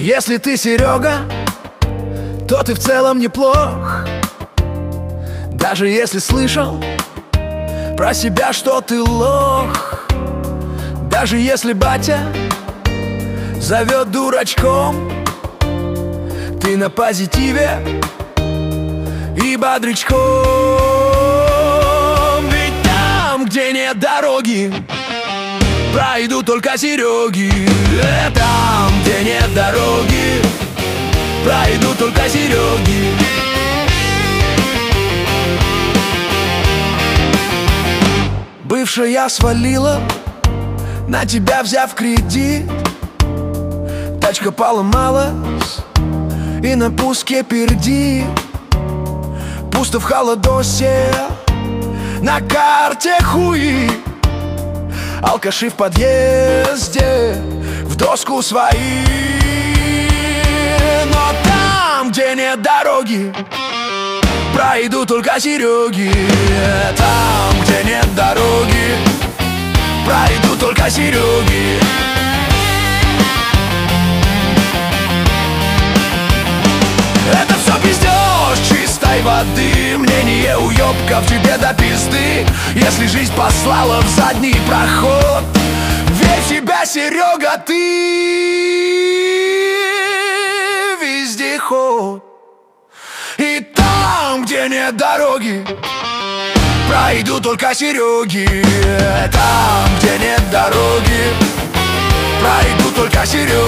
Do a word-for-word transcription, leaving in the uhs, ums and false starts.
Если ты Серега, то ты в целом неплох. Даже если слышал про себя, что ты лох. Даже если батя зовет дурачком, ты на позитиве и бодрячком. Ведь там, где нет дороги, пройдут только Сереги. Там, где нет дороги, пройдут только Сереги. Бывшая свалила, на тебя взяв кредит. Тачка поломалась и на пуске перди. Пусто в холодосе, на карте хуи. Алкаши в подъезде, в доску свои. Но там, где нет дороги, пройдут только Сереги. Там, где нет дороги, пройдут только Сереги. Это все пиздеж чистой воды. Мнение уебков тебе до пизды. Если жизнь послала в задний проход, верь в себя, Серега, ты вездеход. И там, где нет дороги, пройдут только Сереги. Там, где нет дороги, пройдут только Сереги.